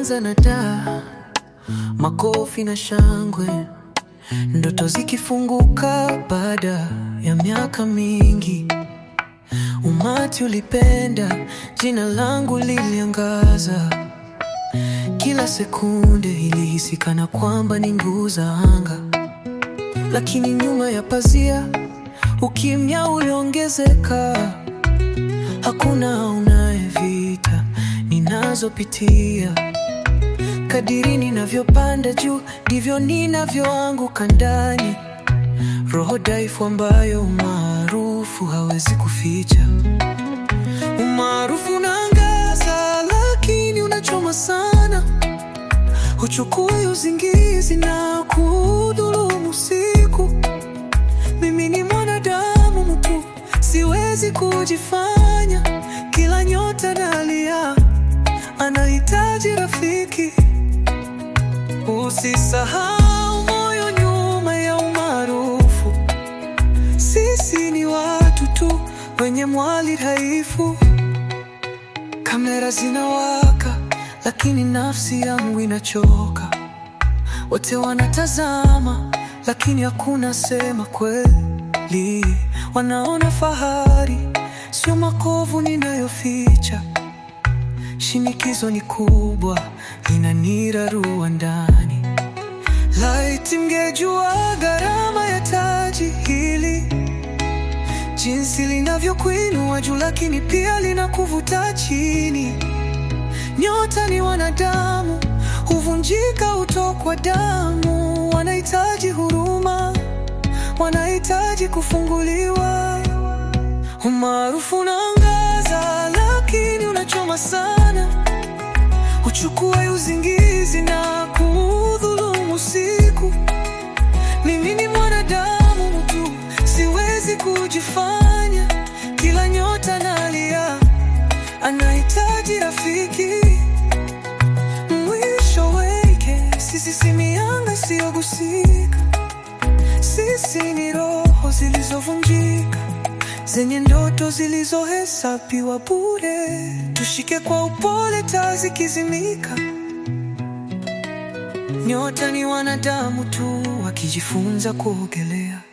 huanza na makofi na shangwe, ndoto zikifunguka baada ya miaka mingi. Umati ulipenda, jina langu liliangaza. Kila sekunde ilihisi kana kwamba ni nguu za anga. Lakini nyuma ya pazia, ukimya uliongezeka. Hakuna unayevita ninazopitia. Kadiri ninavyopanda juu, ndivyo ninavyoanguka ndani. Roho dhaifu ambayo umaarufu hawezi kuficha. Umaarufu unaangaza, lakini unachoma sana. Huchukui usingizi na kudhulumu usiku. Mimi ni mwanadamu mtu, siwezi kujifanya. Kila nyota nalia, anahitaji rafiki. Usisahau moyo nyuma ya umaarufu. Sisi ni watu tu wenye mwili dhaifu. Kamera zinawaka, lakini nafsi yangu inachoka. Wote wanatazama, lakini hakuna sema kweli. Wanaona fahari, sio makovu ninayoficha. Shinikizo ni kubwa, linanirarua ndani. Laiti mngejua gharama ya taji hili, jinsi linavyokuinua juu, lakini pia linakuvuta chini. Nyota ni wanadamu, huvunjika, hutokwa damu. Wanahitaji huruma, wanahitaji kufunguliwa. Umaarufu unaangaza, lakini unachoma sana. Uchukue usingizi na kudhulumu usiku. Mimi ni mwanadamu mtu, siwezi kujifanya. Kila nyota nalia, anahitaji rafiki. Mwisho wake, sisi si mianga isiyogusika. Sisi ni roho zilizovunjika, zenye ndoto zilizohesabiwa bure. Tushike kwa upole, taa zikizimika. Nyota ni wanadamu tu wakijifunza kuogelea.